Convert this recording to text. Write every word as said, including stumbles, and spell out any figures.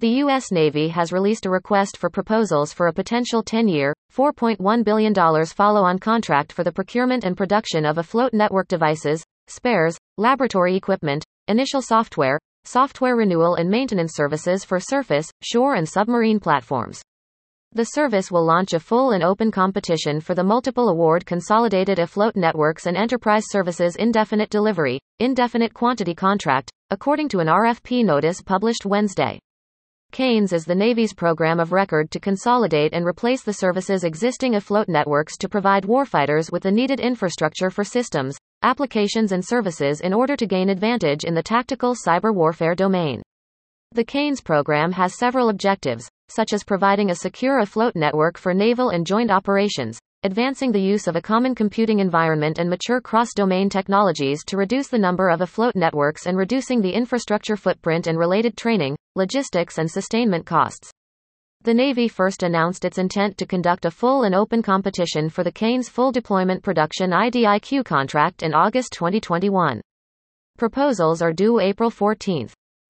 The U S Navy has released a request for proposals for a potential ten-year, four point one billion dollars follow-on contract for the procurement and production of afloat network devices, spares, laboratory equipment, initial software, software renewal and maintenance services for surface, shore and submarine platforms. The service will launch a full and open competition for the multiple award Consolidated Afloat Networks and Enterprise Services Indefinite Delivery, Indefinite Quantity Contract, according to an R F P notice published Wednesday. CANES is the Navy's program of record to consolidate and replace the service's existing afloat networks to provide warfighters with the needed infrastructure for systems, applications and services in order to gain advantage in the tactical cyber warfare domain. The CANES program has several objectives, such as providing a secure afloat network for naval and joint operations, advancing the use of a common computing environment and mature cross-domain technologies to reduce the number of afloat networks and reducing the infrastructure footprint and related training, logistics and sustainment costs. The Navy first announced its intent to conduct a full and open competition for the CANES Full Deployment Production I D I Q contract in August twenty twenty-one. Proposals are due April fourteenth.